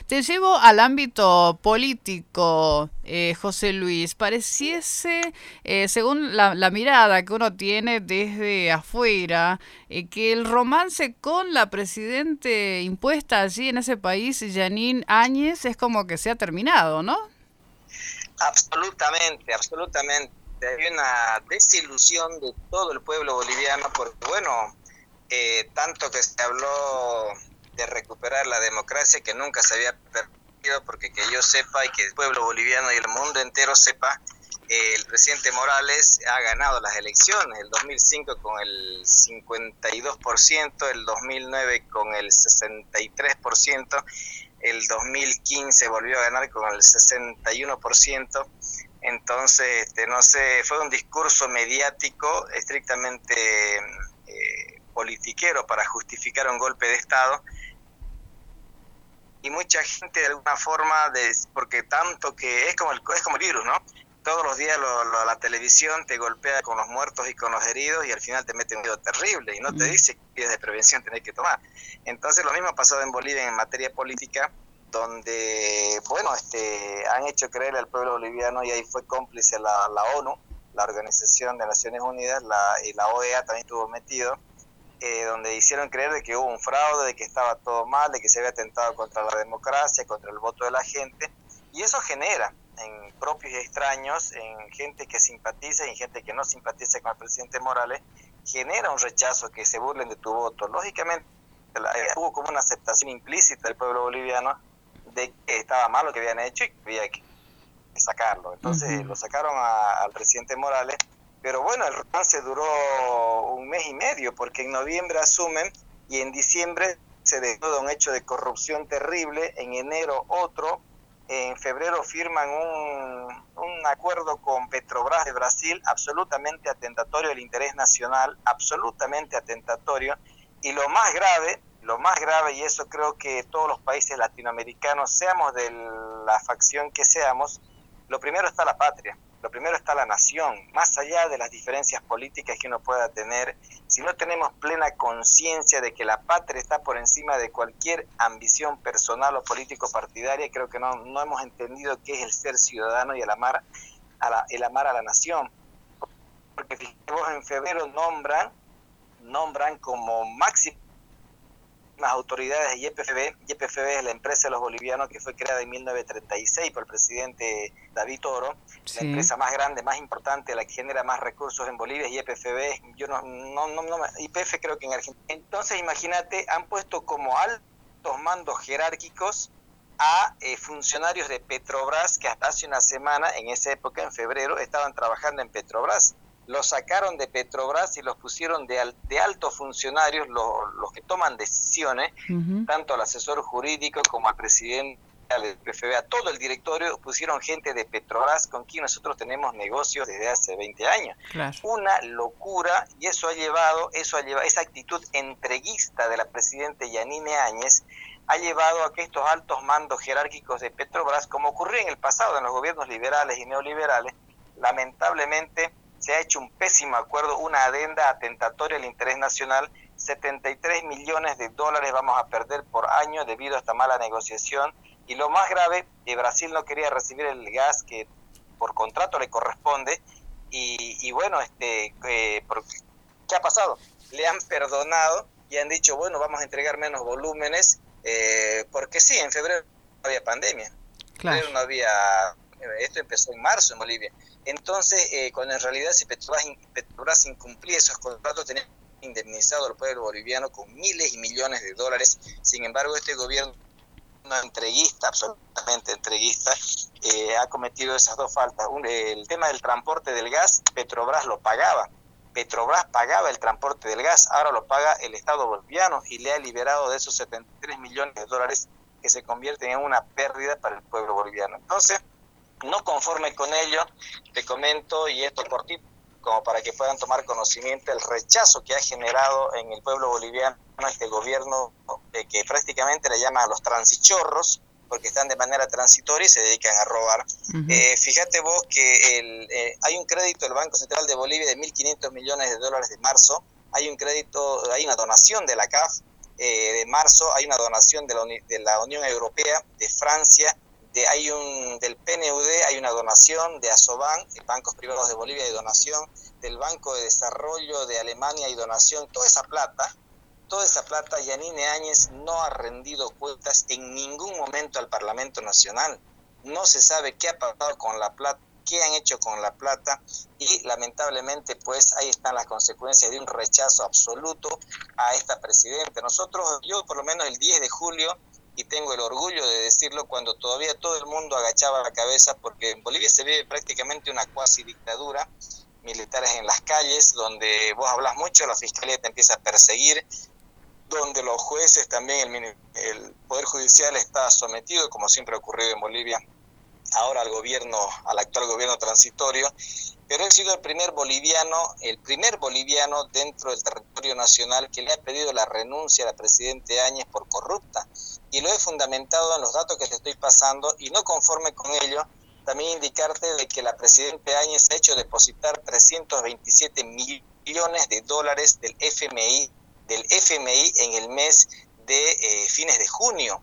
Te llevo al ámbito político, José Luis. Pareciese, según la mirada que uno tiene desde afuera, que el romance con la presidente impuesta allí en ese país, Jeanine Áñez, es como que se ha terminado, ¿no? Absolutamente, absolutamente. Hay una desilusión de todo el pueblo boliviano porque, bueno, tanto que se habló de recuperar la democracia que nunca se había perdido, porque que yo sepa y que el pueblo boliviano y el mundo entero sepa, el presidente Morales ha ganado las elecciones, el 2005 con el 52%, el 2009 con el 63%, el 2015 volvió a ganar con el 61%. Entonces, no sé, fue un discurso mediático estrictamente politiquero para justificar un golpe de Estado, y mucha gente de alguna forma, porque tanto que es como el virus, ¿no? Todos los días la televisión te golpea con los muertos y con los heridos y al final te mete un miedo terrible y no te dice qué medidas de prevención tenés que tomar. Entonces lo mismo ha pasado en Bolivia en materia política, donde, bueno, han hecho creer al pueblo boliviano, y ahí fue cómplice la ONU, la Organización de Naciones Unidas, y la OEA también estuvo metido, donde hicieron creer de que hubo un fraude, de que estaba todo mal, de que se había atentado contra la democracia, contra el voto de la gente, y eso genera en propios y extraños, en gente que simpatiza y en gente que no simpatiza con el presidente Morales, genera un rechazo, que se burlen de tu voto. Lógicamente, hubo como una aceptación implícita del pueblo boliviano de que estaba mal lo que habían hecho y que había que sacarlo. Entonces lo sacaron al presidente Morales, pero bueno, el romance duró un mes y medio, porque en noviembre asumen y en diciembre se desnuda un hecho de corrupción terrible, en enero otro, en febrero firman un acuerdo con Petrobras de Brasil, absolutamente atentatorio al interés nacional, absolutamente atentatorio, y lo más grave, y eso creo que todos los países latinoamericanos, seamos de la facción que seamos, lo primero está la patria, lo primero está la nación, más allá de las diferencias políticas que uno pueda tener. Si no tenemos plena conciencia de que la patria está por encima de cualquier ambición personal o político partidaria, creo que no hemos entendido qué es el ser ciudadano y el amar a la nación. Porque fíjate vos, en febrero nombran como máximo las autoridades de YPFB. YPFB es la empresa de los bolivianos que fue creada en 1936 por el presidente David Toro. Sí. La empresa más grande, más importante, la que genera más recursos en Bolivia es YPFB. Yo YPF creo que en Argentina. Entonces imagínate, han puesto como altos mandos jerárquicos a funcionarios de Petrobras que hasta hace una semana, en esa época, en febrero, estaban trabajando en Petrobras. Los sacaron de Petrobras y los pusieron de altos funcionarios, los que toman decisiones, tanto al asesor jurídico como al presidente del PFB, a todo el directorio, pusieron gente de Petrobras con quien nosotros tenemos negocios desde hace 20 años. Claro. Una locura, y eso ha llevado, esa actitud entreguista de la presidenta Jeanine Áñez, ha llevado a que estos altos mandos jerárquicos de Petrobras, como ocurrió en el pasado en los gobiernos liberales y neoliberales, lamentablemente se ha hecho un pésimo acuerdo, una adenda atentatoria al interés nacional. 73 millones de dólares vamos a perder por año debido a esta mala negociación, y lo más grave, Brasil no quería recibir el gas que por contrato le corresponde, y bueno, ¿qué ha pasado? Le han perdonado y han dicho, bueno, vamos a entregar menos volúmenes, porque sí, en febrero no había pandemia, claro. En febrero no había, esto empezó en marzo en Bolivia. Entonces, cuando en realidad si Petrobras incumplía esos contratos, tenía indemnizado al pueblo boliviano con miles y millones de dólares. Sin embargo, este gobierno entreguista, absolutamente entreguista, ha cometido esas dos faltas. El tema del transporte del gas, Petrobras lo pagaba. Petrobras pagaba el transporte del gas, ahora lo paga el Estado boliviano y le ha liberado de esos 73 millones de dólares que se convierten en una pérdida para el pueblo boliviano. Entonces, no conforme con ello, te comento, y esto cortito, como para que puedan tomar conocimiento, el rechazo que ha generado en el pueblo boliviano este gobierno, que prácticamente le llaman a los transichorros, porque están de manera transitoria y se dedican a robar. Fíjate vos que hay un crédito del Banco Central de Bolivia de 1.500 millones de dólares de marzo, hay un crédito, hay una donación de la CAF de marzo hay una donación de la Unión Europea, de Francia, del PNUD hay una donación, de Asoban, Bancos Privados de Bolivia, hay donación, del Banco de Desarrollo de Alemania hay donación. Toda esa plata, Yanine Áñez no ha rendido cuentas en ningún momento al Parlamento Nacional. No se sabe qué ha pasado con la plata, qué han hecho con la plata, y lamentablemente pues ahí están las consecuencias de un rechazo absoluto a esta presidenta. Yo por lo menos el 10 de julio, y tengo el orgullo de decirlo, cuando todavía todo el mundo agachaba la cabeza, porque en Bolivia se vive prácticamente una cuasi dictadura, militares en las calles, donde vos hablas mucho, la fiscalía te empieza a perseguir, donde los jueces también, el Poder Judicial está sometido, como siempre ha ocurrido en Bolivia, ahora al actual gobierno transitorio, pero he sido el primer boliviano dentro del territorio nacional que le ha pedido la renuncia a la presidenta Áñez por corrupta, y lo he fundamentado en los datos que te estoy pasando, y no conforme con ello, también indicarte de que la presidenta Áñez ha hecho depositar 327 millones de dólares del FMI en el mes de fines de junio.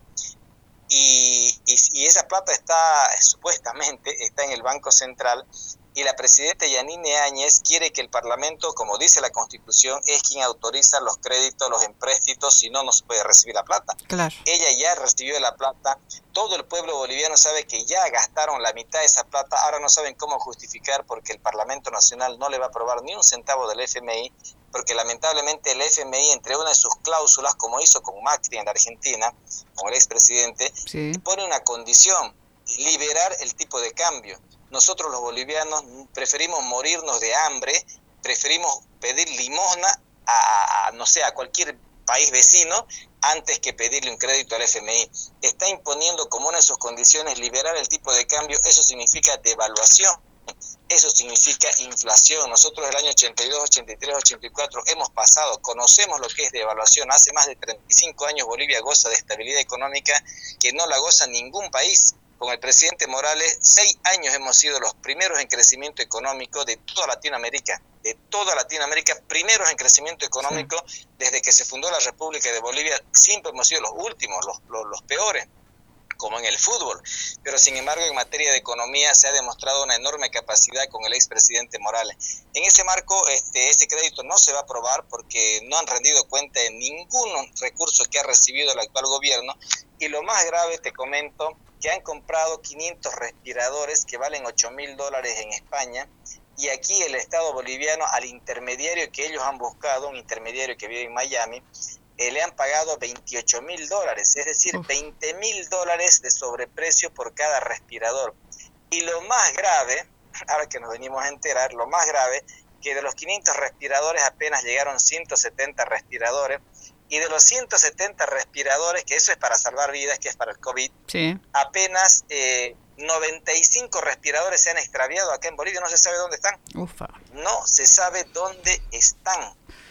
Y esa plata supuestamente está en el Banco Central, y la presidenta Yanine Áñez quiere que el Parlamento, como dice la Constitución, es quien autoriza los créditos, los empréstitos, si no, no se puede recibir la plata. Claro. Ella ya recibió la plata, todo el pueblo boliviano sabe que ya gastaron la mitad de esa plata, ahora no saben cómo justificar porque el Parlamento Nacional no le va a aprobar ni un centavo del FMI, porque lamentablemente el FMI, entre una de sus cláusulas, como hizo con Macri en la Argentina, con el expresidente, sí, pone una condición: liberar el tipo de cambio. Nosotros los bolivianos preferimos morirnos de hambre, preferimos pedir limosna a cualquier país vecino antes que pedirle un crédito al FMI. Está imponiendo como una de sus condiciones liberar el tipo de cambio. Eso significa devaluación, eso significa inflación. Nosotros el año 82, 83, 84 conocemos lo que es devaluación. Hace más de 35 años Bolivia goza de estabilidad económica que no la goza ningún país. Con el presidente Morales, 6 años hemos sido los primeros en crecimiento económico de toda Latinoamérica, primeros en crecimiento económico, sí. Desde que se fundó la República de Bolivia, siempre hemos sido los últimos, los peores, como en el fútbol, pero sin embargo en materia de economía se ha demostrado una enorme capacidad con el expresidente Morales. En ese marco, ese crédito no se va a aprobar porque no han rendido cuenta de ningún recurso que ha recibido el actual gobierno, y lo más grave, te comento, que han comprado 500 respiradores que valen $8.000 en España, y aquí el Estado boliviano, al intermediario que ellos han buscado, un intermediario que vive en Miami, le han pagado $28.000, es decir, $20.000 de sobreprecio por cada respirador. Y lo más grave, ahora que nos venimos a enterar, que de los 500 respiradores apenas llegaron 170 respiradores, y de los 170 respiradores, que eso es para salvar vidas, que es para el COVID, sí, apenas 95 respiradores se han extraviado acá en Bolivia, no se sabe dónde están. Ufa. No se sabe dónde están.